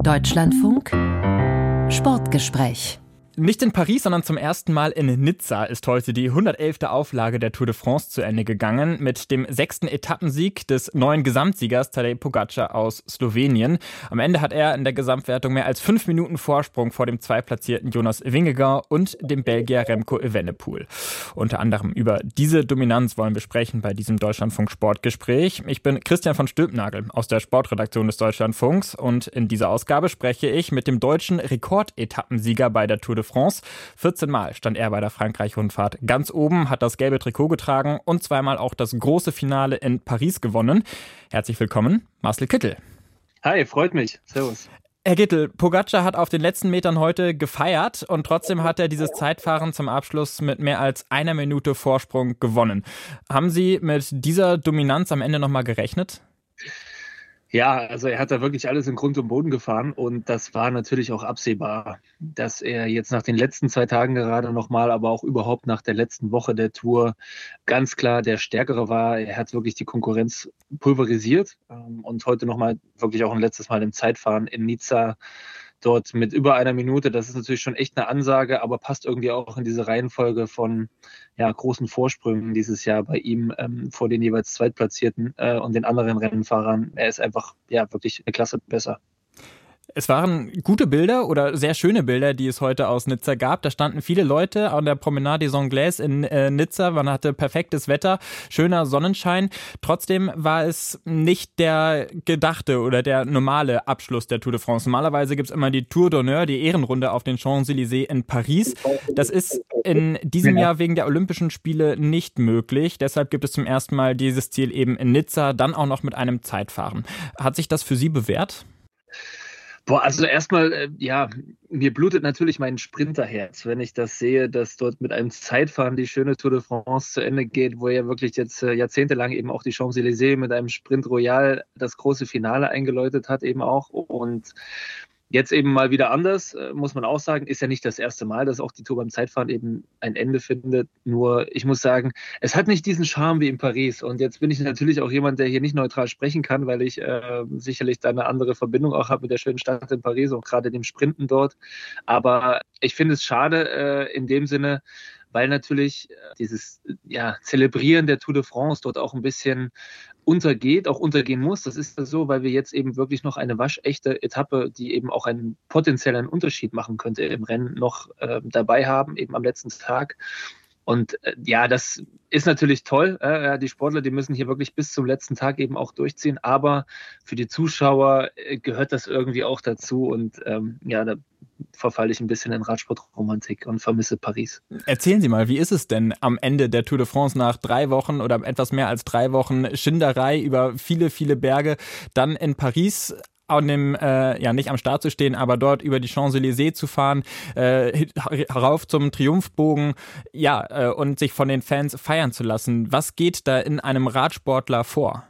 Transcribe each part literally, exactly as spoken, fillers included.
Deutschlandfunk Sportgespräch. Nicht in Paris, sondern zum ersten Mal in Nizza ist heute die hundertelfte Auflage der Tour de France zu Ende gegangen mit dem sechsten Etappensieg des neuen Gesamtsiegers Tadej Pogačar aus Slowenien. Am Ende hat er in der Gesamtwertung mehr als fünf Minuten Vorsprung vor dem zweitplatzierten Jonas Vingegaard und dem Belgier Remco Evenepoel. Unter anderem über diese Dominanz wollen wir sprechen bei diesem Deutschlandfunk Sportgespräch. Ich bin Christian von Stülpnagel aus der Sportredaktion des Deutschlandfunks und in dieser Ausgabe spreche ich mit dem deutschen Rekordetappensieger bei der Tour de France. vierzehn Mal stand er bei der Frankreich-Rundfahrt ganz oben, hat das gelbe Trikot getragen und zweimal auch das große Finale in Paris gewonnen. Herzlich willkommen, Marcel Kittel. Hi, freut mich. Servus. Herr Kittel, Pogačar hat auf den letzten Metern heute gefeiert und trotzdem hat er dieses Zeitfahren zum Abschluss mit mehr als einer Minute Vorsprung gewonnen. Haben Sie mit dieser Dominanz am Ende nochmal gerechnet? Ja, also er hat da wirklich alles in Grund und Boden gefahren und das war natürlich auch absehbar, dass er jetzt nach den letzten zwei Tagen gerade nochmal, aber auch überhaupt nach der letzten Woche der Tour ganz klar der Stärkere war. Er hat wirklich die Konkurrenz pulverisiert und heute nochmal wirklich auch ein letztes Mal im Zeitfahren in Nizza dort mit über einer Minute. Das ist natürlich schon echt eine Ansage, aber passt irgendwie auch in diese Reihenfolge von ja, großen Vorsprüngen dieses Jahr bei ihm ähm, vor den jeweils Zweitplatzierten äh, und den anderen Rennfahrern. Er ist einfach ja wirklich eine Klasse besser. Es waren gute Bilder oder sehr schöne Bilder, die es heute aus Nizza gab. Da standen viele Leute an der Promenade des Anglais in äh, Nizza. Man hatte perfektes Wetter, schöner Sonnenschein. Trotzdem war es nicht der gedachte oder der normale Abschluss der Tour de France. Normalerweise gibt es immer die Tour d'Honneur, die Ehrenrunde auf den Champs-Élysées in Paris. Das ist in diesem Jahr wegen der Olympischen Spiele nicht möglich. Deshalb gibt es zum ersten Mal dieses Ziel eben in Nizza, dann auch noch mit einem Zeitfahren. Hat sich das für Sie bewährt? Boah, also erstmal, ja, mir blutet natürlich mein Sprinterherz, wenn ich das sehe, dass dort mit einem Zeitfahren die schöne Tour de France zu Ende geht, wo er wirklich jetzt jahrzehntelang eben auch die Champs-Élysées mit einem Sprint Royal das große Finale eingeläutet hat eben auch und jetzt eben mal wieder anders, muss man auch sagen, ist ja nicht das erste Mal, dass auch die Tour beim Zeitfahren eben ein Ende findet. Nur, ich muss sagen, es hat nicht diesen Charme wie in Paris. Und jetzt bin ich natürlich auch jemand, der hier nicht neutral sprechen kann, weil ich äh, sicherlich da eine andere Verbindung auch habe mit der schönen Stadt in Paris und gerade dem Sprinten dort. Aber ich finde es schade äh, in dem Sinne, weil natürlich dieses ja, Zelebrieren der Tour de France dort auch ein bisschen untergeht, auch untergehen muss. Das ist so, weil wir jetzt eben wirklich noch eine waschechte Etappe, die eben auch einen potenziellen Unterschied machen könnte im Rennen, noch äh, dabei haben, eben am letzten Tag. Und äh, ja, das ist natürlich toll. Äh, die Sportler, die müssen hier wirklich bis zum letzten Tag eben auch durchziehen. Aber für die Zuschauer äh, gehört das irgendwie auch dazu. Und ähm, ja, da verfalle ich ein bisschen in Radsportromantik und vermisse Paris. Erzählen Sie mal, wie ist es denn am Ende der Tour de France nach drei Wochen oder etwas mehr als drei Wochen Schinderei über viele, viele Berge, dann in Paris an dem, äh, ja nicht am Start zu stehen, aber dort über die Champs-Élysées zu fahren, äh, herauf zum Triumphbogen, ja, äh, und sich von den Fans feiern zu lassen. Was geht da in einem Radsportler vor?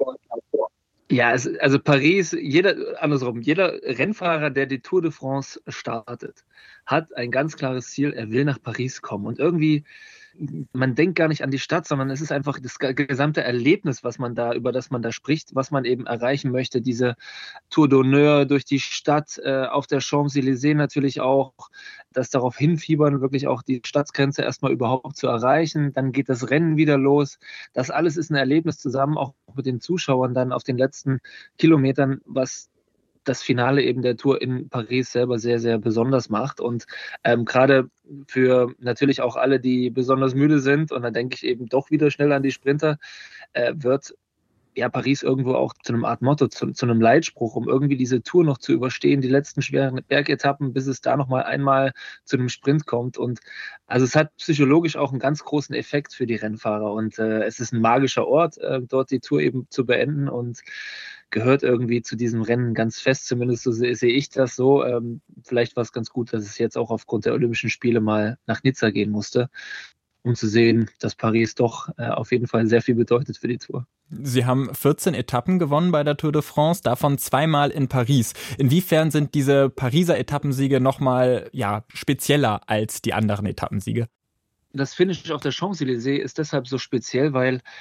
Ja, es, also Paris, jeder, andersrum, jeder Rennfahrer, der die Tour de France startet, hat ein ganz klares Ziel, er will nach Paris kommen. Und irgendwie, man denkt gar nicht an die Stadt, sondern es ist einfach das gesamte Erlebnis, was man da, über das man da spricht, was man eben erreichen möchte. Diese Tour d'Honneur durch die Stadt, äh, auf der Champs-Élysées natürlich auch, das darauf hinfiebern, wirklich auch die Stadtgrenze erstmal überhaupt zu erreichen. Dann geht das Rennen wieder los. Das alles ist ein Erlebnis zusammen, auch mit den Zuschauern dann auf den letzten Kilometern, was das Finale eben der Tour in Paris selber sehr, sehr besonders macht. Und ähm, gerade für natürlich auch alle, die besonders müde sind, und da denke ich eben doch wieder schnell an die Sprinter, äh, wird ja Paris irgendwo auch zu einem Art Motto, zu, zu einem Leitspruch, um irgendwie diese Tour noch zu überstehen, die letzten schweren Bergetappen, bis es da nochmal einmal zu einem Sprint kommt. Und also es hat psychologisch auch einen ganz großen Effekt für die Rennfahrer. Und äh, es ist ein magischer Ort, äh, dort die Tour eben zu beenden und gehört irgendwie zu diesem Rennen ganz fest, zumindest so sehe seh ich das so. Ähm, vielleicht war es ganz gut, dass es jetzt auch aufgrund der Olympischen Spiele mal nach Nizza gehen musste, um zu sehen, dass Paris doch äh, auf jeden Fall sehr viel bedeutet für die Tour. Sie haben vierzehn Etappen gewonnen bei der Tour de France, davon zweimal in Paris. Inwiefern sind diese Pariser Etappensiege nochmal ja, spezieller als die anderen Etappensiege? Das Finish auf der Champs-Élysées ist deshalb so speziell, weil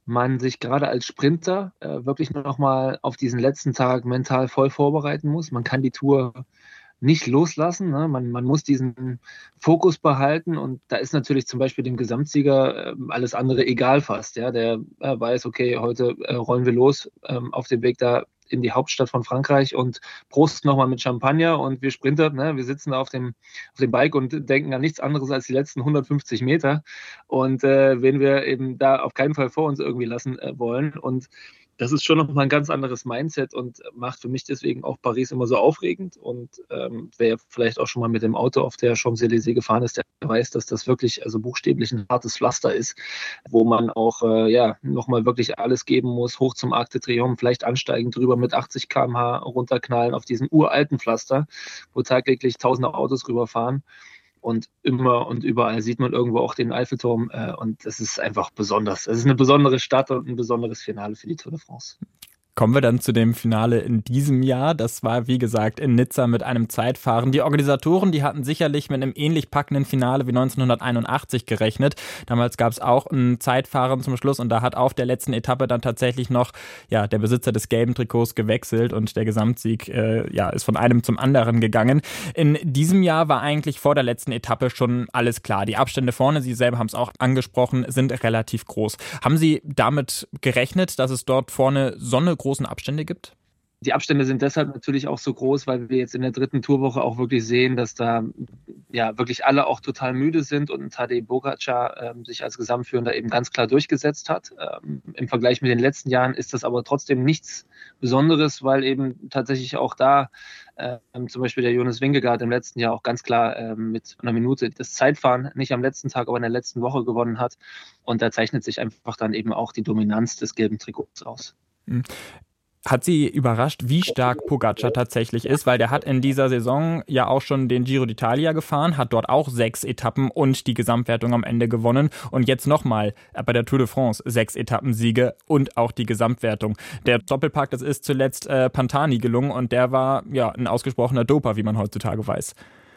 man sich gerade als Sprinter äh, wirklich nochmal auf diesen letzten Tag mental voll vorbereiten muss. Man kann die Tour nicht loslassen. Ne? Man, man muss diesen Fokus behalten und da ist natürlich zum Beispiel dem Gesamtsieger äh, alles andere egal fast. Ja? Der äh, weiß, okay, heute äh, rollen wir los ähm, auf dem Weg da in die Hauptstadt von Frankreich und prosten nochmal mit Champagner und wir Sprinter, ne, wir sitzen da auf dem, auf dem Bike und denken an nichts anderes als die letzten hundertfünfzig Meter und äh, wen wir eben da auf keinen Fall vor uns irgendwie lassen äh, wollen und das ist schon nochmal ein ganz anderes Mindset und macht für mich deswegen auch Paris immer so aufregend. Und ähm, wer vielleicht auch schon mal mit dem Auto auf der Champs-Élysées gefahren ist, der weiß, dass das wirklich also buchstäblich ein hartes Pflaster ist, wo man auch äh, ja, nochmal wirklich alles geben muss, hoch zum Arc de Triomphe, vielleicht ansteigend drüber mit achtzig Kilometer pro Stunde runterknallen auf diesem uralten Pflaster, wo tagtäglich tausende Autos rüberfahren. Und immer und überall sieht man irgendwo auch den Eiffelturm. Äh, und das ist einfach besonders. Es ist eine besondere Stadt und ein besonderes Finale für die Tour de France. Kommen wir dann zu dem Finale in diesem Jahr. Das war, wie gesagt, in Nizza mit einem Zeitfahren. Die Organisatoren, die hatten sicherlich mit einem ähnlich packenden Finale wie neunzehnhunderteinundachtzig gerechnet. Damals gab es auch ein Zeitfahren zum Schluss und da hat auf der letzten Etappe dann tatsächlich noch ja, der Besitzer des gelben Trikots gewechselt und der Gesamtsieg äh, ja, ist von einem zum anderen gegangen. In diesem Jahr war eigentlich vor der letzten Etappe schon alles klar. Die Abstände vorne, Sie selber haben es auch angesprochen, sind relativ groß. Haben Sie damit gerechnet, dass es dort vorne so eine großen Abstände gibt? Die Abstände sind deshalb natürlich auch so groß, weil wir jetzt in der dritten Tourwoche auch wirklich sehen, dass da ja wirklich alle auch total müde sind und Tadej Pogačar äh, sich als Gesamtführender eben ganz klar durchgesetzt hat. Ähm, Im Vergleich mit den letzten Jahren ist das aber trotzdem nichts Besonderes, weil eben tatsächlich auch da äh, zum Beispiel der Jonas Vingegaard im letzten Jahr auch ganz klar äh, mit einer Minute das Zeitfahren nicht am letzten Tag, aber in der letzten Woche gewonnen hat. Und da zeichnet sich einfach dann eben auch die Dominanz des gelben Trikots aus. Mhm. Hat Sie überrascht, wie stark Pogačar tatsächlich ist? Weil der hat in dieser Saison ja auch schon den Giro d'Italia gefahren, hat dort auch sechs Etappen und die Gesamtwertung am Ende gewonnen. Und jetzt nochmal bei der Tour de France sechs Etappensiege und auch die Gesamtwertung. Der Doppelpack, das ist zuletzt äh, Pantani gelungen und der war ja ein ausgesprochener Doper, wie man heutzutage weiß.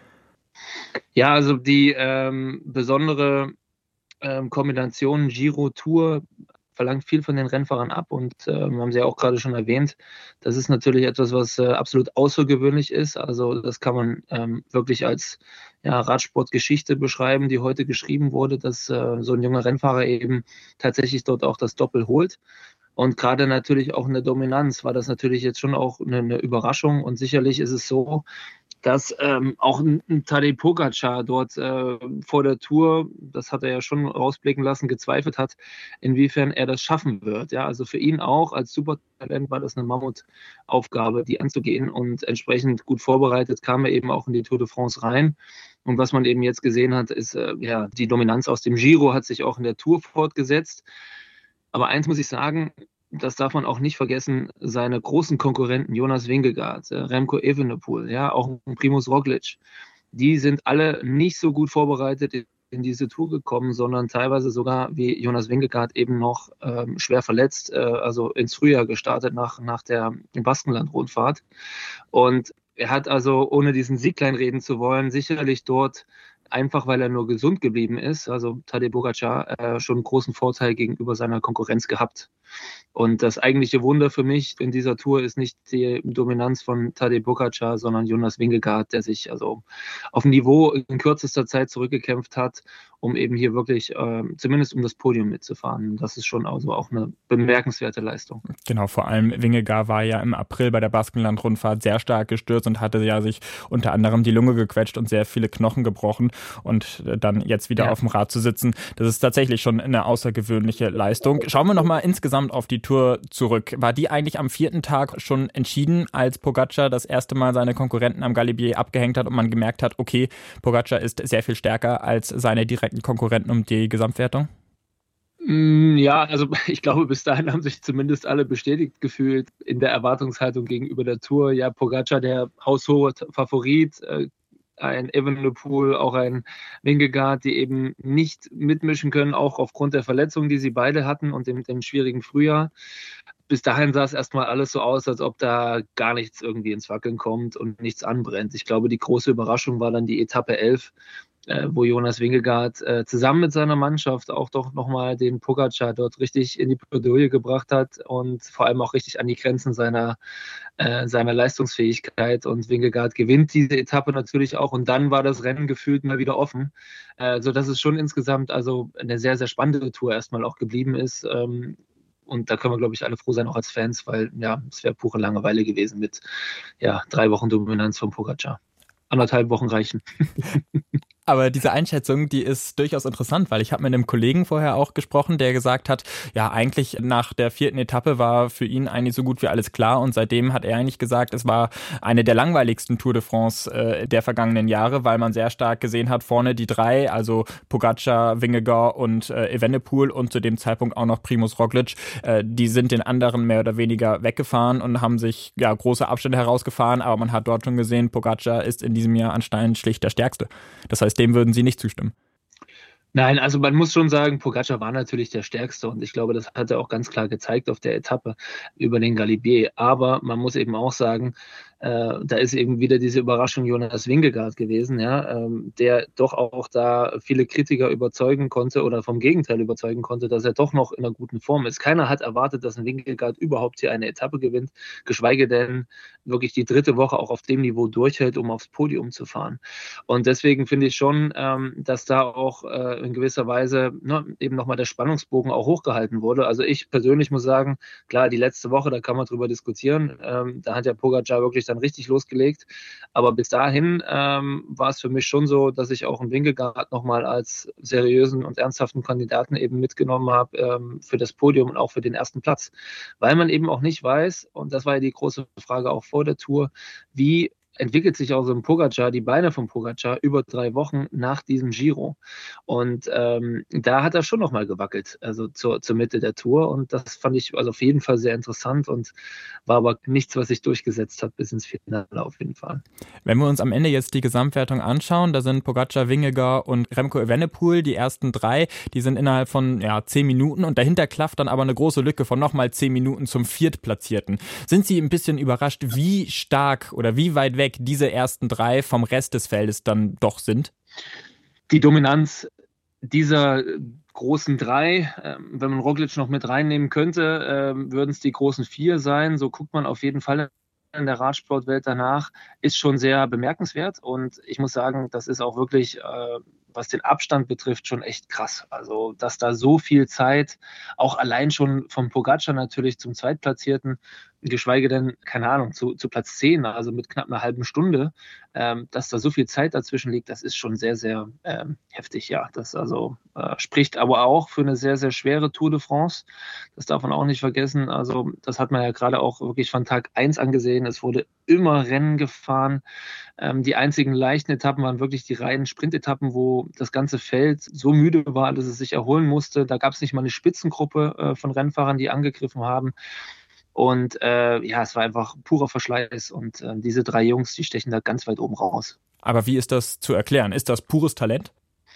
Ja, also die ähm, besondere ähm, Kombination Giro-Tour verlangt viel von den Rennfahrern ab und äh, haben Sie ja auch gerade schon erwähnt, das ist natürlich etwas, was äh, absolut außergewöhnlich ist. Also das kann man ähm, wirklich als ja, Radsportgeschichte beschreiben, die heute geschrieben wurde, dass äh, so ein junger Rennfahrer eben tatsächlich dort auch das Doppel holt. Und gerade natürlich auch in der Dominanz war das natürlich jetzt schon auch eine, eine Überraschung und sicherlich ist es so, dass ähm, auch ein, ein Tadej Pogačar dort äh, vor der Tour, das hat er ja schon rausblicken lassen, gezweifelt hat, inwiefern er das schaffen wird. Ja, also für ihn auch als Supertalent war das eine Mammutaufgabe, die anzugehen und entsprechend gut vorbereitet kam er eben auch in die Tour de France rein. Und was man eben jetzt gesehen hat, ist, äh, ja, die Dominanz aus dem Giro hat sich auch in der Tour fortgesetzt. Aber eins muss ich sagen, das darf man auch nicht vergessen, seine großen Konkurrenten Jonas Vingegaard, Remco Evenepoel, ja, auch Primož Roglič, die sind alle nicht so gut vorbereitet in diese Tour gekommen, sondern teilweise sogar wie Jonas Vingegaard eben noch ähm, schwer verletzt, äh, also ins Frühjahr gestartet nach, nach der Baskenland-Rundfahrt. Und er hat also, ohne diesen Sieg kleinreden zu wollen, sicherlich dort einfach, weil er nur gesund geblieben ist, also Tadej Pogačar, äh, schon einen großen Vorteil gegenüber seiner Konkurrenz gehabt. Und das eigentliche Wunder für mich in dieser Tour ist nicht die Dominanz von Tadej Pogačar, sondern Jonas Vingegaard, der sich also auf ein Niveau in kürzester Zeit zurückgekämpft hat, um eben hier wirklich äh, zumindest um das Podium mitzufahren. Das ist schon also auch eine bemerkenswerte Leistung. Genau, vor allem Vingegaard war ja im April bei der Baskenland-Rundfahrt sehr stark gestürzt und hatte ja sich unter anderem die Lunge gequetscht und sehr viele Knochen gebrochen und dann jetzt wieder ja. auf dem Rad zu sitzen, das ist tatsächlich schon eine außergewöhnliche Leistung. Schauen wir nochmal insgesamt auf die Tour zurück. War die eigentlich am vierten Tag schon entschieden, als Pogačar das erste Mal seine Konkurrenten am Galibier abgehängt hat und man gemerkt hat, okay, Pogačar ist sehr viel stärker als seine direkten Konkurrenten um die Gesamtwertung? Ja, also ich glaube, bis dahin haben sich zumindest alle bestätigt gefühlt in der Erwartungshaltung gegenüber der Tour. Ja, Pogačar, der haushohe Favorit, ein Evenepoel, auch ein Vingegaard, die eben nicht mitmischen können, auch aufgrund der Verletzungen, die sie beide hatten und dem, dem schwierigen Frühjahr. Bis dahin sah es erstmal alles so aus, als ob da gar nichts irgendwie ins Wackeln kommt und nichts anbrennt. Ich glaube, die große Überraschung war dann die Etappe elf, äh, wo Jonas Vingegaard äh, zusammen mit seiner Mannschaft auch doch nochmal den Pogačar dort richtig in die Bredouille gebracht hat und vor allem auch richtig an die Grenzen seiner, äh, seiner Leistungsfähigkeit. Und Vingegaard gewinnt diese Etappe natürlich auch und dann war das Rennen gefühlt mal wieder offen, äh, sodass es schon insgesamt also eine sehr, sehr spannende Tour erstmal auch geblieben ist. Ähm, Und da können wir, glaube ich, alle froh sein, auch als Fans, weil ja, es wäre pure Langeweile gewesen mit ja, drei Wochen Dominanz von Pogačar. Anderthalb Wochen reichen. Aber diese Einschätzung, die ist durchaus interessant, weil ich habe mit einem Kollegen vorher auch gesprochen, der gesagt hat, ja eigentlich nach der vierten Etappe war für ihn eigentlich so gut wie alles klar und seitdem hat er eigentlich gesagt, es war eine der langweiligsten Tour de France äh, der vergangenen Jahre, weil man sehr stark gesehen hat, vorne die drei, also Pogačar, Vingegaard und äh, Evenepoel und zu dem Zeitpunkt auch noch Primož Roglič, äh, die sind den anderen mehr oder weniger weggefahren und haben sich ja große Abstände herausgefahren, aber man hat dort schon gesehen, Pogačar ist in diesem Jahr anscheinend schlicht der Stärkste. Das heißt, dem würden Sie nicht zustimmen. Nein, also man muss schon sagen, Pogačar war natürlich der Stärkste und ich glaube, das hat er auch ganz klar gezeigt auf der Etappe über den Galibier. Aber man muss eben auch sagen, äh, da ist eben wieder diese Überraschung Jonas Vingegaard gewesen, ja, ähm, der doch auch da viele Kritiker überzeugen konnte oder vom Gegenteil überzeugen konnte, dass er doch noch in einer guten Form ist. Keiner hat erwartet, dass ein Vingegaard überhaupt hier eine Etappe gewinnt, geschweige denn wirklich die dritte Woche auch auf dem Niveau durchhält, um aufs Podium zu fahren. Und deswegen finde ich schon, ähm, dass da auch äh, in gewisser Weise ne, eben nochmal der Spannungsbogen auch hochgehalten wurde. Also ich persönlich muss sagen, klar, die letzte Woche, da kann man drüber diskutieren, ähm, da hat ja Pogačar wirklich dann richtig losgelegt, aber bis dahin ähm, war es für mich schon so, dass ich auch einen Vingegaard nochmal als seriösen und ernsthaften Kandidaten eben mitgenommen habe ähm, für das Podium und auch für den ersten Platz, weil man eben auch nicht weiß, und das war ja die große Frage auch vor der Tour, wie entwickelt sich auch so ein Pogačar, die Beine von Pogačar über drei Wochen nach diesem Giro. Und ähm, da hat er schon nochmal gewackelt, also zur, zur Mitte der Tour. Und das fand ich also auf jeden Fall sehr interessant und war aber nichts, was sich durchgesetzt hat bis ins Finale auf jeden Fall. Wenn wir uns am Ende jetzt die Gesamtwertung anschauen, da sind Pogačar, Vingegaard und Remco Evenepoel, die ersten drei, die sind innerhalb von ja, zehn Minuten und dahinter klafft dann aber eine große Lücke von nochmal zehn Minuten zum Viertplatzierten. Sind Sie ein bisschen überrascht, wie stark oder wie weit weg diese ersten drei vom Rest des Feldes dann doch sind? Die Dominanz dieser großen drei, wenn man Roglič noch mit reinnehmen könnte, würden es die großen vier sein. So guckt man auf jeden Fall in der Radsportwelt danach, ist schon sehr bemerkenswert. Und ich muss sagen, das ist auch wirklich, was den Abstand betrifft, schon echt krass. Also, dass da so viel Zeit, auch allein schon vom Pogačar natürlich zum Zweitplatzierten, geschweige denn, keine Ahnung, zu, zu Platz zehn, also mit knapp einer halben Stunde, ähm, dass da so viel Zeit dazwischen liegt, das ist schon sehr, sehr ähm, heftig, ja. Das also äh, spricht aber auch für eine sehr, sehr schwere Tour de France. Das darf man auch nicht vergessen. Also das hat man ja gerade auch wirklich von Tag eins angesehen. Es wurde immer Rennen gefahren. Ähm, die einzigen leichten Etappen waren wirklich die reinen Sprintetappen, wo das ganze Feld so müde war, dass es sich erholen musste. Da gab es nicht mal eine Spitzengruppe äh, von Rennfahrern, die angegriffen haben. Und äh, ja, es war einfach purer Verschleiß und äh, diese drei Jungs, die stechen da ganz weit oben raus. Aber wie ist das zu erklären? Ist das pures Talent?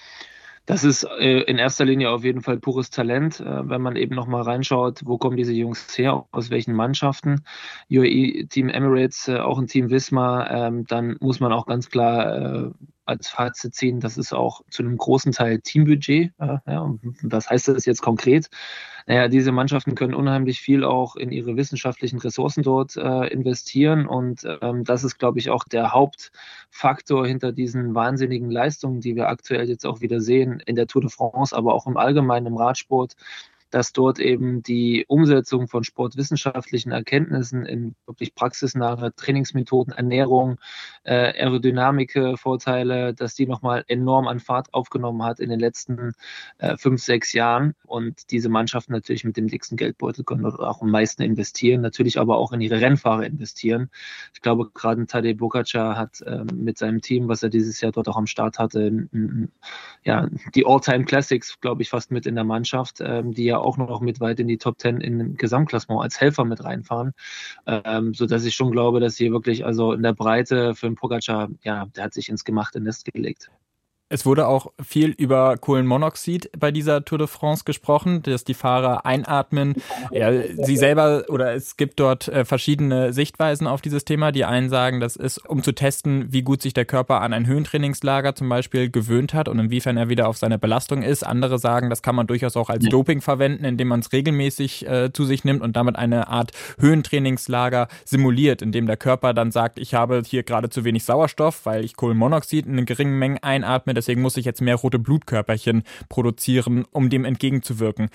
Das ist äh, in erster Linie auf jeden Fall pures Talent, äh, wenn man eben nochmal reinschaut, wo kommen diese Jungs her, aus welchen Mannschaften. U A E, Team Emirates, äh, auch ein Team Visma, ähm, dann muss man auch ganz klar äh, als Fazit ziehen, das ist auch zu einem großen Teil Teambudget. Äh, ja, und was heißt das jetzt konkret? Naja, diese Mannschaften können unheimlich viel auch in ihre wissenschaftlichen Ressourcen dort äh, investieren und ähm, das ist, glaube ich, auch der Hauptfaktor hinter diesen wahnsinnigen Leistungen, die wir aktuell jetzt auch wieder sehen in der Tour de France, aber auch im Allgemeinen im Radsport, dass dort eben die Umsetzung von sportwissenschaftlichen Erkenntnissen in wirklich praxisnahe Trainingsmethoden, Ernährung, äh, Aerodynamik, Vorteile, dass die nochmal enorm an Fahrt aufgenommen hat in den letzten äh, fünf, sechs Jahren. Und diese Mannschaften natürlich mit dem dicksten Geldbeutel können dort auch am meisten investieren, natürlich aber auch in ihre Rennfahrer investieren. Ich glaube, gerade Tadej Pogačar hat äh, mit seinem Team, was er dieses Jahr dort auch am Start hatte, n- n- ja, die All-Time Classics, glaube ich, fast mit in der Mannschaft, ähm, die ja auch noch mit weit in die Top Ten im Gesamtklassement als Helfer mit reinfahren, ähm, sodass ich schon glaube, dass hier wirklich also in der Breite für den Pogačar, ja, der hat sich ins gemachte Nest gelegt. Es wurde auch viel über Kohlenmonoxid bei dieser Tour de France gesprochen, dass die Fahrer einatmen. Ja, sie selber oder es gibt dort äh, verschiedene Sichtweisen auf dieses Thema. Die einen sagen, das ist, um zu testen, wie gut sich der Körper an ein Höhentrainingslager zum Beispiel gewöhnt hat und inwiefern er wieder auf seine Belastung ist. Andere sagen, das kann man durchaus auch als Doping verwenden, indem man es regelmäßig äh, zu sich nimmt und damit eine Art Höhentrainingslager simuliert, indem der Körper dann sagt, ich habe hier gerade zu wenig Sauerstoff, weil ich Kohlenmonoxid in geringen Mengen einatme. Deswegen muss ich jetzt mehr rote Blutkörperchen produzieren, um dem entgegenzuwirken.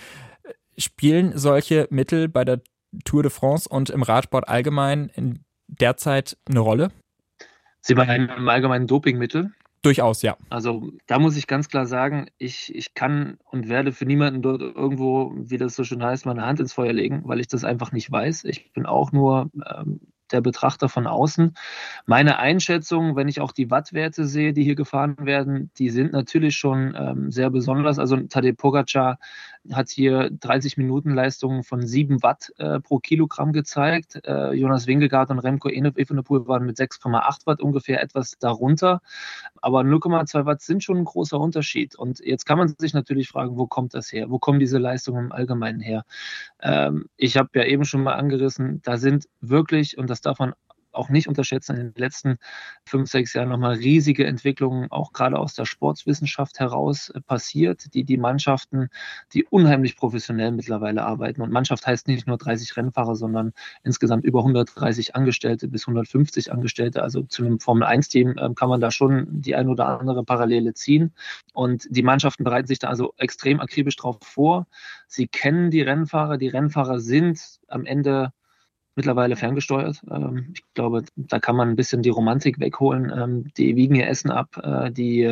Spielen solche Mittel bei der Tour de France und im Radsport allgemein in derzeit eine Rolle? Sie meinen im allgemeinen Dopingmittel? Durchaus, ja. Also da muss ich ganz klar sagen, ich, ich kann und werde für niemanden dort irgendwo, wie das so schön heißt, meine Hand ins Feuer legen, weil ich das einfach nicht weiß. Ich bin auch nur ähm, der Betrachter von außen. Meine Einschätzung, wenn ich auch die Wattwerte sehe, die hier gefahren werden, die sind natürlich schon ähm, sehr besonders. Also Tadej Pogačar hat hier dreißig Minuten Leistungen von sieben Watt äh, pro Kilogramm gezeigt. Äh, Jonas Vingegaard und Remco Evenepoel waren mit sechs Komma acht Watt ungefähr etwas darunter. Aber null Komma zwei Watt sind schon ein großer Unterschied. Und jetzt kann man sich natürlich fragen, wo kommt das her? Wo kommen diese Leistungen im Allgemeinen her? Ähm, ich habe ja eben schon mal angerissen, da sind wirklich, und das darf man auch nicht unterschätzen, in den letzten fünf, sechs Jahren nochmal riesige Entwicklungen, auch gerade aus der Sportswissenschaft heraus äh, passiert, die die Mannschaften, die unheimlich professionell mittlerweile arbeiten. Und Mannschaft heißt nicht nur dreißig Rennfahrer, sondern insgesamt über hundertdreißig Angestellte bis hundertfünfzig Angestellte. Also zu einem Formel eins Team äh, kann man da schon die ein oder andere Parallele ziehen. Und die Mannschaften bereiten sich da also extrem akribisch drauf vor. Sie kennen die Rennfahrer. Die Rennfahrer sind am Ende mittlerweile ferngesteuert. Ähm, ich glaube, da kann man ein bisschen die Romantik wegholen. Ähm, die wiegen ihr Essen ab, äh, die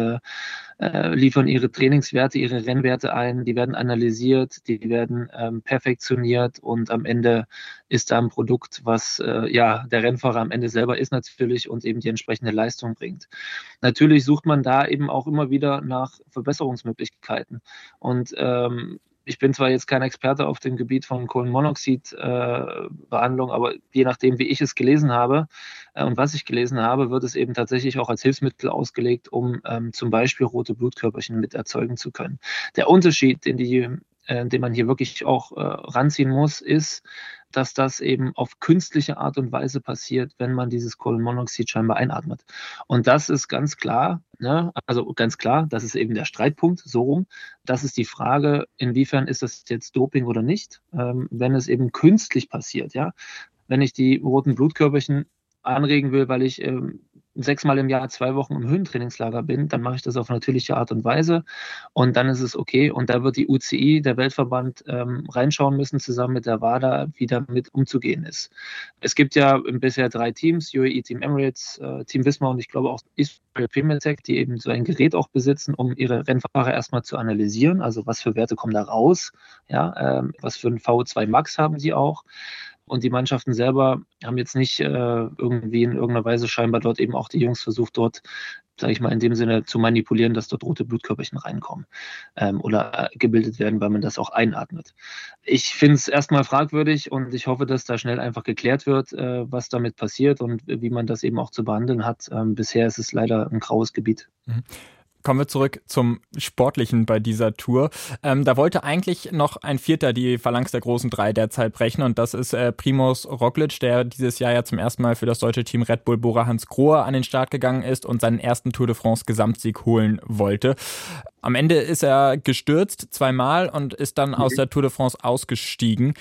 äh, liefern ihre Trainingswerte, ihre Rennwerte ein, die werden analysiert, die werden ähm, perfektioniert und am Ende ist da ein Produkt, was äh, ja der Rennfahrer am Ende selber ist natürlich und eben die entsprechende Leistung bringt. Natürlich sucht man da eben auch immer wieder nach Verbesserungsmöglichkeiten und ähm, ich bin zwar jetzt kein Experte auf dem Gebiet von Kohlenmonoxid-Behandlung, äh, aber je nachdem, wie ich es gelesen habe äh, und was ich gelesen habe, wird es eben tatsächlich auch als Hilfsmittel ausgelegt, um ähm, zum Beispiel rote Blutkörperchen mit erzeugen zu können. Der Unterschied, den, die, äh, den man hier wirklich auch äh, ranziehen muss, ist, dass das eben auf künstliche Art und Weise passiert, wenn man dieses Kohlenmonoxid scheinbar einatmet. Und das ist ganz klar, ne? Also ganz klar, das ist eben der Streitpunkt, so rum. Das ist die Frage, inwiefern ist das jetzt Doping oder nicht, ähm, wenn es eben künstlich passiert, ja. Wenn ich die roten Blutkörperchen anregen will, weil ich ähm, sechsmal im Jahr zwei Wochen im Höhentrainingslager bin, dann mache ich das auf natürliche Art und Weise und dann ist es okay. Und da wird die U C I, der Weltverband, ähm, reinschauen müssen, zusammen mit der WADA, wie damit umzugehen ist. Es gibt ja bisher drei Teams, U A E, Team Emirates, äh, Team Wismar und ich glaube auch Israel Pemetek, die eben so ein Gerät auch besitzen, um ihre Rennfahrer erstmal zu analysieren. Also was für Werte kommen da raus, ja, ähm, was für ein V O zwei Max haben sie auch. Und die Mannschaften selber haben jetzt nicht äh, irgendwie in irgendeiner Weise scheinbar dort eben auch die Jungs versucht, dort, sage ich mal, in dem Sinne zu manipulieren, dass dort rote Blutkörperchen reinkommen ähm, oder äh, gebildet werden, weil man das auch einatmet. Ich finde es erstmal fragwürdig und ich hoffe, dass da schnell einfach geklärt wird, äh, was damit passiert und wie man das eben auch zu behandeln hat. Ähm, bisher ist es leider ein graues Gebiet. Mhm. Kommen wir zurück zum Sportlichen bei dieser Tour. Ähm, da wollte eigentlich noch ein Vierter die Phalanx der großen Drei derzeit brechen und das ist äh, Primož Roglič, der dieses Jahr ja zum ersten Mal für das deutsche Team Red Bull Bora Hansgrohe an den Start gegangen ist und seinen ersten Tour de France Gesamtsieg holen wollte. Am Ende ist er gestürzt zweimal und ist dann aus der Tour de France ausgestiegen.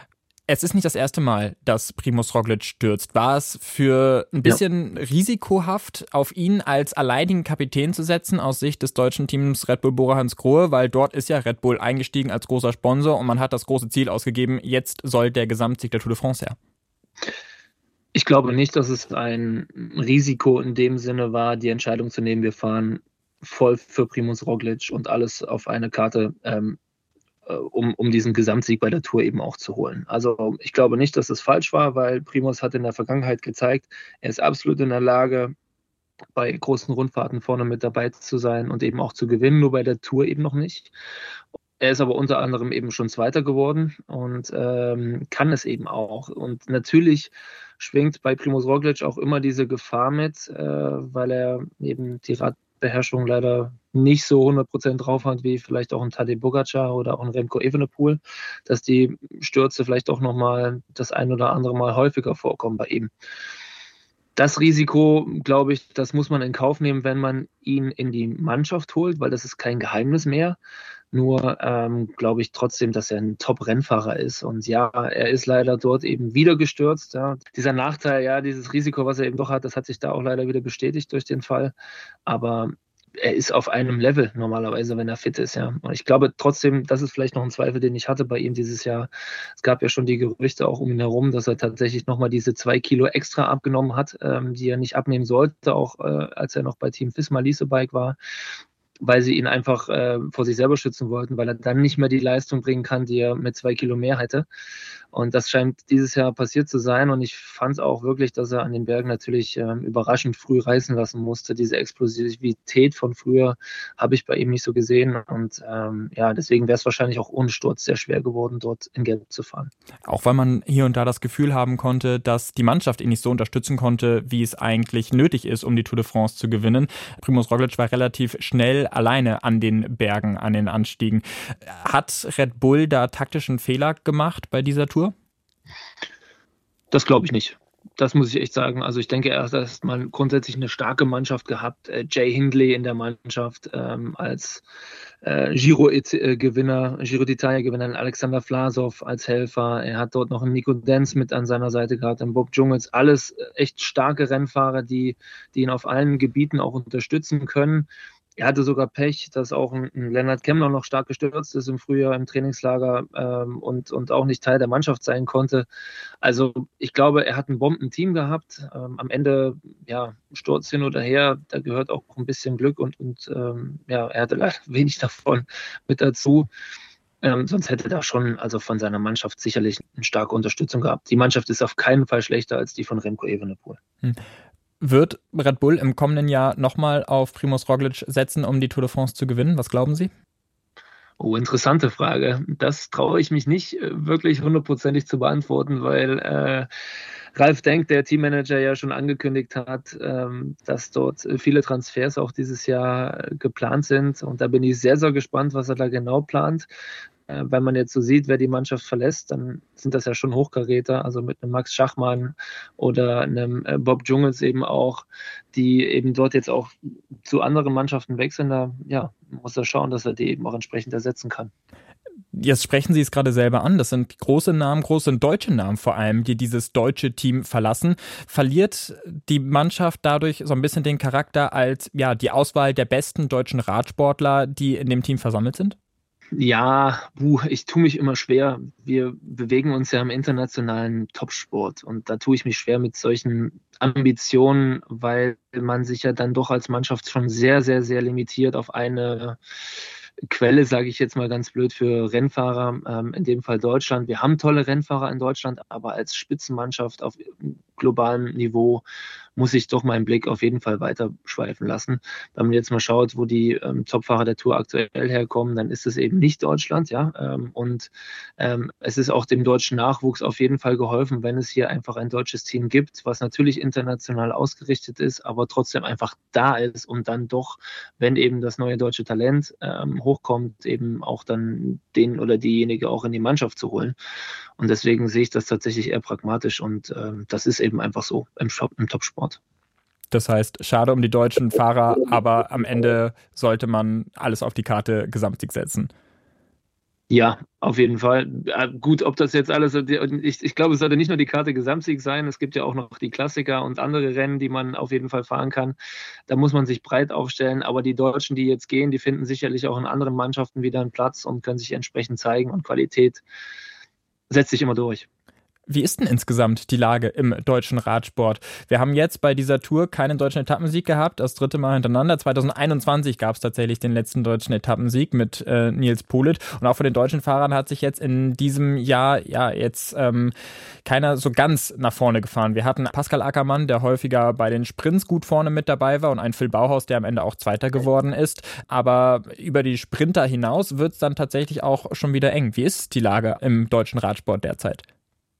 Es ist nicht das erste Mal, dass Primož Roglič stürzt. War es für ein bisschen ja. risikohaft, auf ihn als alleinigen Kapitän zu setzen aus Sicht des deutschen Teams Red Bull Bora Hansgrohe? Weil dort ist ja Red Bull eingestiegen als großer Sponsor und man hat das große Ziel ausgegeben, jetzt soll der Gesamtsieg der Tour de France her. Ich glaube nicht, dass es ein Risiko in dem Sinne war, die Entscheidung zu nehmen, wir fahren voll für Primož Roglič und alles auf eine Karte, ähm, Um, um diesen Gesamtsieg bei der Tour eben auch zu holen. Also ich glaube nicht, dass das falsch war, weil Primož hat in der Vergangenheit gezeigt, er ist absolut in der Lage, bei großen Rundfahrten vorne mit dabei zu sein und eben auch zu gewinnen, nur bei der Tour eben noch nicht. Er ist aber unter anderem eben schon Zweiter geworden und ähm, kann es eben auch. Und natürlich schwingt bei Primož Roglič auch immer diese Gefahr mit, äh, weil er eben die Radbeherrschung leider nicht so hundert Prozent drauf hat wie vielleicht auch ein Tadej Pogačar oder auch ein Remco Evenepoel, dass die Stürze vielleicht auch nochmal das ein oder andere Mal häufiger vorkommen bei ihm. Das Risiko, glaube ich, das muss man in Kauf nehmen, wenn man ihn in die Mannschaft holt, weil das ist kein Geheimnis mehr. Nur ähm, glaube ich trotzdem, dass er ein Top-Rennfahrer ist. Und ja, er ist leider dort eben wieder gestürzt. Ja. Dieser Nachteil, ja, dieses Risiko, was er eben doch hat, das hat sich da auch leider wieder bestätigt durch den Fall. Aber er ist auf einem Level normalerweise, wenn er fit ist, ja. Und ich glaube trotzdem, das ist vielleicht noch ein Zweifel, den ich hatte bei ihm dieses Jahr. Es gab ja schon die Gerüchte auch um ihn herum, dass er tatsächlich nochmal diese zwei Kilo extra abgenommen hat, ähm, die er nicht abnehmen sollte, auch äh, als er noch bei Team Visma Leasebike war, weil sie ihn einfach äh, vor sich selber schützen wollten, weil er dann nicht mehr die Leistung bringen kann, die er mit zwei Kilo mehr hätte. Und das scheint dieses Jahr passiert zu sein. Und ich fand es auch wirklich, dass er an den Bergen natürlich äh, überraschend früh reißen lassen musste. Diese Explosivität von früher habe ich bei ihm nicht so gesehen. Und ähm, ja, deswegen wäre es wahrscheinlich auch ohne Sturz sehr schwer geworden, dort in Gelb zu fahren. Auch weil man hier und da das Gefühl haben konnte, dass die Mannschaft ihn nicht so unterstützen konnte, wie es eigentlich nötig ist, um die Tour de France zu gewinnen. Primož Roglič war relativ schnell alleine an den Bergen, an den Anstiegen. Hat Red Bull da taktischen Fehler gemacht bei dieser Tour? Das glaube ich nicht. Das muss ich echt sagen. Also ich denke, er hat erstmal grundsätzlich eine starke Mannschaft gehabt. Äh, Jay Hindley in der Mannschaft ähm, als äh, Giro-Gewinner, Giro d'Italia-Gewinner, Alexander Vlasov als Helfer. Er hat dort noch einen Nico Denz mit an seiner Seite gehabt, einen Bob Jungels. Alles echt starke Rennfahrer, die, die ihn auf allen Gebieten auch unterstützen können. Er hatte sogar Pech, dass auch ein, ein Lennart Kemmler noch stark gestürzt ist im Frühjahr im Trainingslager ähm, und, und auch nicht Teil der Mannschaft sein konnte. Also ich glaube, er hat ein Bombenteam gehabt. Ähm, am Ende, ja, Sturz hin oder her, da gehört auch ein bisschen Glück und, und ähm, ja, er hatte leider wenig davon mit dazu. Ähm, sonst hätte er da schon also von seiner Mannschaft sicherlich eine starke Unterstützung gehabt. Die Mannschaft ist auf keinen Fall schlechter als die von Remco Evenepoel. Hm. Wird Red Bull im kommenden Jahr nochmal auf Primož Roglič setzen, um die Tour de France zu gewinnen? Was glauben Sie? Oh, interessante Frage. Das traue ich mich nicht wirklich hundertprozentig zu beantworten, weil äh, Ralf Denk, der Teammanager, ja schon angekündigt hat, ähm, dass dort viele Transfers auch dieses Jahr geplant sind. Und da bin ich sehr, sehr gespannt, was er da genau plant. Äh, wenn man jetzt so sieht, wer die Mannschaft verlässt, dann sind das ja schon Hochkaräter, also mit einem Max Schachmann oder einem äh, Bob Jungels eben auch, die eben dort jetzt auch zu anderen Mannschaften wechseln. Da ja, muss er schauen, dass er die eben auch entsprechend ersetzen kann. Jetzt sprechen Sie es gerade selber an. Das sind große Namen, große deutsche Namen vor allem, die dieses deutsche Team verlassen. Verliert die Mannschaft dadurch so ein bisschen den Charakter als ja die Auswahl der besten deutschen Radsportler, die in dem Team versammelt sind? Ja, buh, ich tue mich immer schwer. Wir bewegen uns ja im internationalen Topsport und da tue ich mich schwer mit solchen Ambitionen, weil man sich ja dann doch als Mannschaft schon sehr, sehr, sehr limitiert auf eine Quelle, sage ich jetzt mal ganz blöd, für Rennfahrer, ähm, in dem Fall Deutschland. Wir haben tolle Rennfahrer in Deutschland, aber als Spitzenmannschaft auf globalem Niveau muss ich doch meinen Blick auf jeden Fall weiter schweifen lassen. Wenn man jetzt mal schaut, wo die ähm, Topfahrer der Tour aktuell herkommen, dann ist es eben nicht Deutschland, ja. Ähm, und ähm, es ist auch dem deutschen Nachwuchs auf jeden Fall geholfen, wenn es hier einfach ein deutsches Team gibt, was natürlich international ausgerichtet ist, aber trotzdem einfach da ist und dann doch, wenn eben das neue deutsche Talent ähm, hochkommt, eben auch dann den oder diejenige auch in die Mannschaft zu holen. Und deswegen sehe ich das tatsächlich eher pragmatisch und ähm, das ist eben einfach so im, Shop, im Topsport. Das heißt, schade um die deutschen Fahrer, aber am Ende sollte man alles auf die Karte Gesamtsieg setzen. Ja, auf jeden Fall. Ja, gut, ob das jetzt alles, ich, ich glaube, es sollte nicht nur die Karte Gesamtsieg sein, es gibt ja auch noch die Klassiker und andere Rennen, die man auf jeden Fall fahren kann. Da muss man sich breit aufstellen, aber die Deutschen, die jetzt gehen, die finden sicherlich auch in anderen Mannschaften wieder einen Platz und können sich entsprechend zeigen und Qualität setzt sich immer durch. Wie ist denn insgesamt die Lage im deutschen Radsport? Wir haben jetzt bei dieser Tour keinen deutschen Etappensieg gehabt, das dritte Mal hintereinander. zwanzig einundzwanzig gab es tatsächlich den letzten deutschen Etappensieg mit äh, Nils Politt. Und auch von den deutschen Fahrern hat sich jetzt in diesem Jahr ja jetzt ähm, keiner so ganz nach vorne gefahren. Wir hatten Pascal Ackermann, der häufiger bei den Sprints gut vorne mit dabei war, und einen Phil Bauhaus, der am Ende auch Zweiter geworden ist. Aber über die Sprinter hinaus wird es dann tatsächlich auch schon wieder eng. Wie ist die Lage im deutschen Radsport derzeit?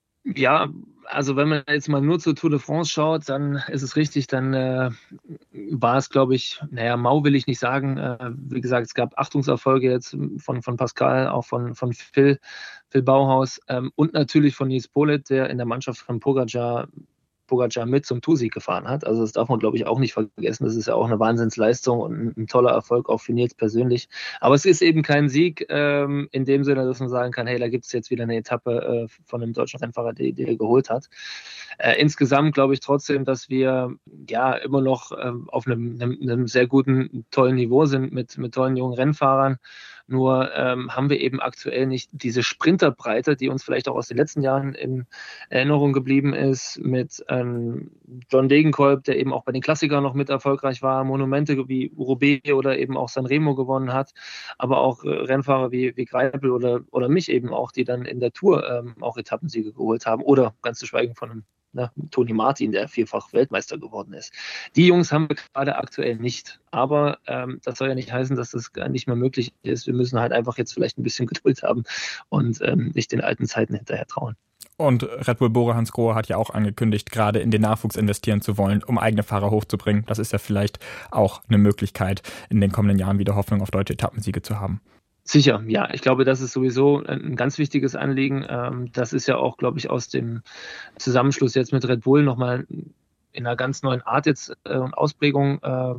Ja, also wenn man jetzt mal nur zur Tour de France schaut, dann ist es richtig, dann äh, war es, glaube ich, naja, mau will ich nicht sagen. Äh, wie gesagt, es gab Achtungserfolge jetzt von, von Pascal, auch von, von Phil, Phil Bauhaus ähm, und natürlich von Nils Politt, der in der Mannschaft von Pogačar Pogačar mit zum Toursieg gefahren hat. Also das darf man, glaube ich, auch nicht vergessen. Das ist ja auch eine Wahnsinnsleistung und ein, ein toller Erfolg auch für Nils persönlich. Aber es ist eben kein Sieg ähm, in dem Sinne, dass man sagen kann, hey, da gibt es jetzt wieder eine Etappe äh, von einem deutschen Rennfahrer, die, die er geholt hat. Äh, insgesamt glaube ich trotzdem, dass wir ja immer noch äh, auf einem, einem, einem sehr guten, tollen Niveau sind mit, mit tollen jungen Rennfahrern. Nur ähm, haben wir eben aktuell nicht diese Sprinterbreite, die uns vielleicht auch aus den letzten Jahren in Erinnerung geblieben ist, mit ähm, John Degenkolb, der eben auch bei den Klassikern noch mit erfolgreich war, Monumente wie Roubaix oder eben auch Sanremo gewonnen hat, aber auch äh, Rennfahrer wie, wie Greipel oder, oder mich eben auch, die dann in der Tour ähm, auch Etappensiege geholt haben oder ganz zu schweigen von einem Ne, Toni Martin, der vierfach Weltmeister geworden ist. Die Jungs haben wir gerade aktuell nicht. Aber ähm, das soll ja nicht heißen, dass das gar nicht mehr möglich ist. Wir müssen halt einfach jetzt vielleicht ein bisschen Geduld haben und ähm, nicht den alten Zeiten hinterher trauen. Und Red Bull Bora Hansgrohe hat ja auch angekündigt, gerade in den Nachwuchs investieren zu wollen, um eigene Fahrer hochzubringen. Das ist ja vielleicht auch eine Möglichkeit, in den kommenden Jahren wieder Hoffnung auf deutsche Etappensiege zu haben. Sicher, ja. Ich glaube, das ist sowieso ein ganz wichtiges Anliegen. Das ist ja auch, glaube ich, aus dem Zusammenschluss jetzt mit Red Bull nochmal in einer ganz neuen Art jetzt und Ausprägung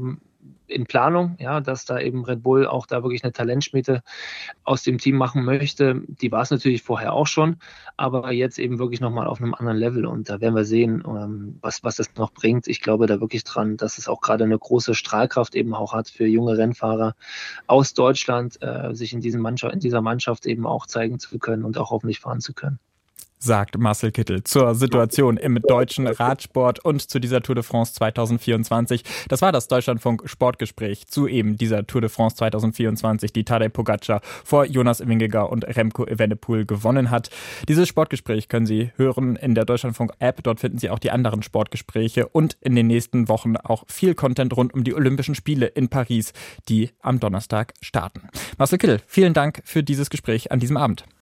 in Planung, ja, dass da eben Red Bull auch da wirklich eine Talentschmiede aus dem Team machen möchte. Die war es natürlich vorher auch schon, aber jetzt eben wirklich nochmal auf einem anderen Level und da werden wir sehen, was, was das noch bringt. Ich glaube da wirklich dran, dass es auch gerade eine große Strahlkraft eben auch hat für junge Rennfahrer aus Deutschland, äh, sich in, diesen Mannschaft, in dieser Mannschaft eben auch zeigen zu können und auch hoffentlich fahren zu können. Sagt Marcel Kittel zur Situation im deutschen Radsport und zu dieser Tour de France zwanzig vierundzwanzig. Das war das Deutschlandfunk Sportgespräch zu eben dieser Tour de France zwanzig vierundzwanzig, die Tadej Pogačar vor Jonas Vingegaard und Remco Evenepoel gewonnen hat. Dieses Sportgespräch können Sie hören in der Deutschlandfunk-App. Dort finden Sie auch die anderen Sportgespräche und in den nächsten Wochen auch viel Content rund um die Olympischen Spiele in Paris, die am Donnerstag starten. Marcel Kittel, vielen Dank für dieses Gespräch an diesem Abend.